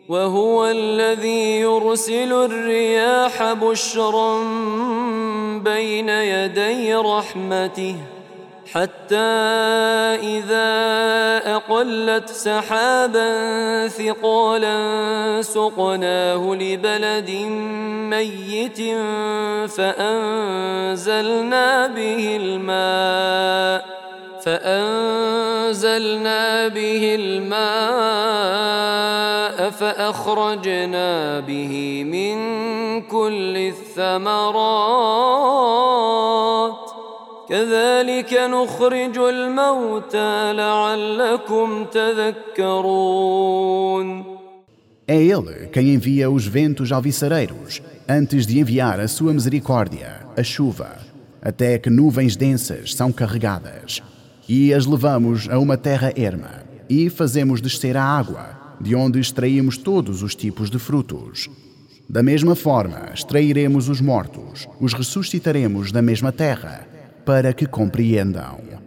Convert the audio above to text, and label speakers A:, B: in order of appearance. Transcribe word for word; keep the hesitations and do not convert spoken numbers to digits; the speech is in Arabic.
A: وهو الذي يرسل الرياح بشرا بين يدي رحمته حتى إذا أقلت سحابا ثقالا سقناه لبلد ميت فأنزلنا به الماء فأنزلنا به الماء فأخرجنا به من كل الثمرات كذلك نخرج الموتى لعلكم تذكرون.
B: É Ele quem envia os ventos alviçareiros antes de enviar a sua misericórdia, a chuva, até que nuvens densas são carregadas, e as levamos a uma terra erma, e fazemos descer a água, de onde extraímos todos os tipos de frutos. Da mesma forma, extrairemos os mortos, os ressuscitaremos da mesma terra, para que compreendam.